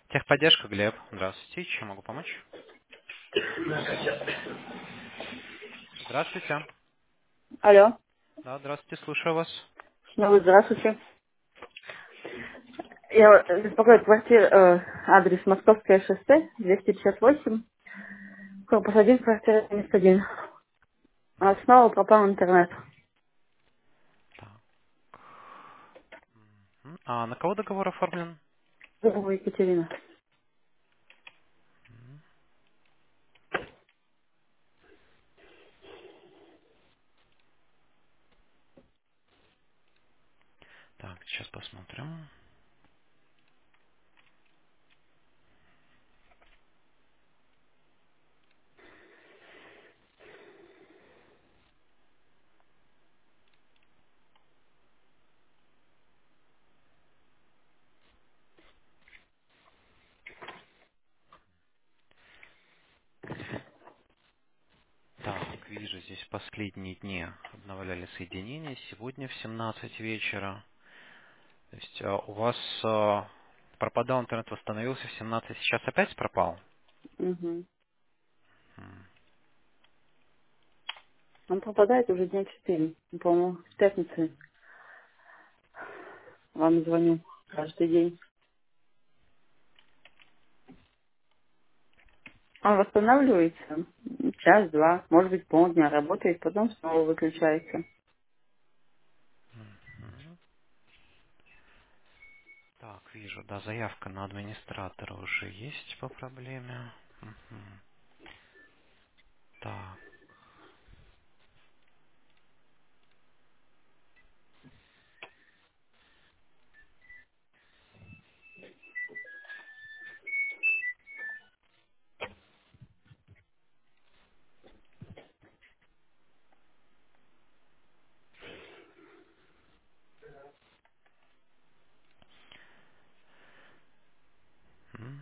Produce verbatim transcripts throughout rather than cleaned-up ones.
Техподдержка, Глеб. Здравствуйте. Чем могу помочь? Здравствуйте. Алло. Да, здравствуйте, слушаю вас. Ну, вы здравствуйте. Я э, беспокоит квартира, э, адрес Московское шоссе, двести пятьдесят восемь, корпус один, квартира семьдесят один. А снова пропал интернет. Так. М, А на кого договор оформлен? Зубова Екатерина. Так, сейчас посмотрим. Так, вижу, здесь последние дни обновляли соединение. Сегодня в семнадцать вечера. То есть а, у вас а, пропадал интернет, восстановился в семнадцать, сейчас опять пропал? Угу. М, Он пропадает уже дня четыре. По-моему, с пятницы вам звоню каждый день. Он восстанавливается час-два, может быть, полдня работает, потом снова выключается. мгм. Так, вижу, да, заявка на администратора уже есть по проблеме. Мгм. Так. М.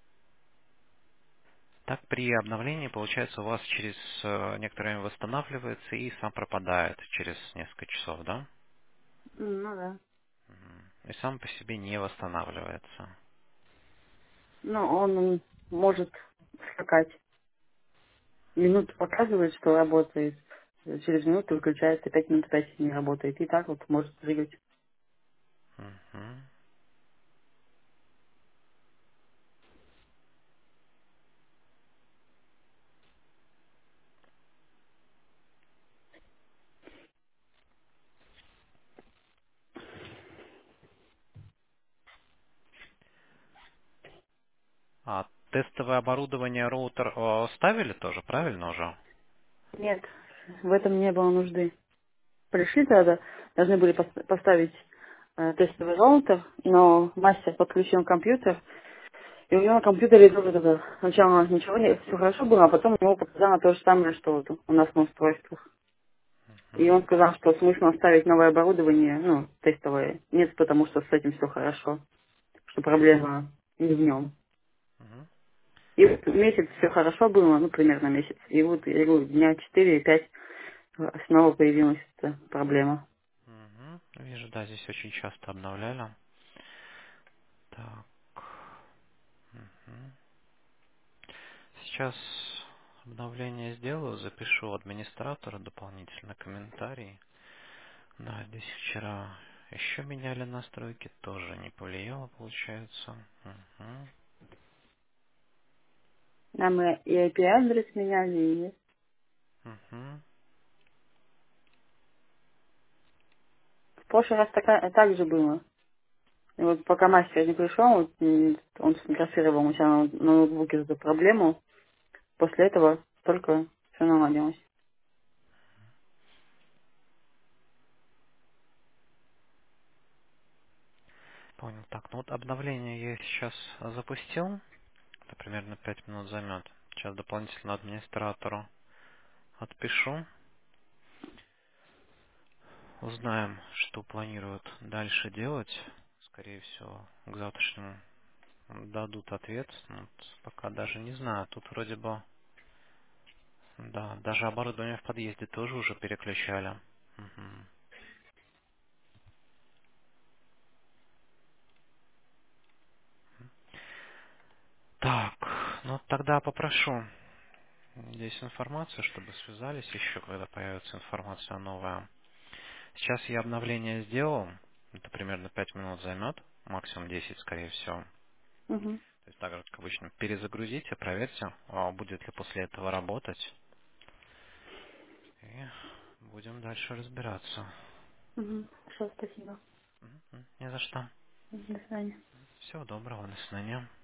Так при обновлении, получается, у вас через э, некоторое время восстанавливается и сам пропадает через несколько часов, да? М, Ну да. Мгм. И сам по себе не восстанавливается. Ну, он может скакать. Минуту показывает, что работает. Через минуту выключается, пять минут опять не работает. И так вот может прыгать. Мгм. А тестовое оборудование роутер э, ставили тоже, правильно уже? Нет, в этом не было нужды. Пришли тогда, должны были пос- поставить э, тестовый роутер, но мастер подключил компьютер, и у него на компьютере тоже тогда сначала ничего не, все хорошо было, а потом у него показало то же самое, что вот у нас на устройствах. И Мгм. он сказал, что смысла ставить новое оборудование, ну, тестовое, нет, потому что с этим все хорошо, что проблема не в нем. Мгм. И вот месяц все хорошо было, ну, примерно месяц. И вот, я говорю, дня четыре-пять снова появилась эта проблема. Мгм. Вижу, да, здесь очень часто обновляли. Так. Мгм. Сейчас обновление сделаю, запишу администратора дополнительно комментарий. Да, здесь вчера еще меняли настройки, тоже не повлияло, получается. Мгм. Да, мы и ай пи-адрес меняли, и Мгм. в прошлый раз такая, так же было. И вот пока мастер не пришел, вот, м, он сфотографировал у себя на ноут- на ноутбуке эту проблему, после этого только все наладилось. Понял. Так, ну вот обновление я сейчас запустил. Это примерно пять минут займет. Сейчас дополнительно администратору отпишу. Узнаем, что планируют дальше делать. Скорее всего, к завтрашнему дадут ответ. Ну, вот пока даже не знаю. Тут вроде бы, да, даже оборудование в подъезде тоже уже переключали. Мгм. Ну, тогда попрошу здесь информацию, чтобы связались еще, когда появится информация новая. Сейчас я обновление сделал. Это примерно пять минут займет, максимум десять, скорее всего. Угу. То есть так же, как обычно, перезагрузите, проверьте, а будет ли после этого работать. И будем дальше разбираться. Угу. Хорошо, спасибо. Мгм. Не за что. До свидания. Всего доброго, до свидания.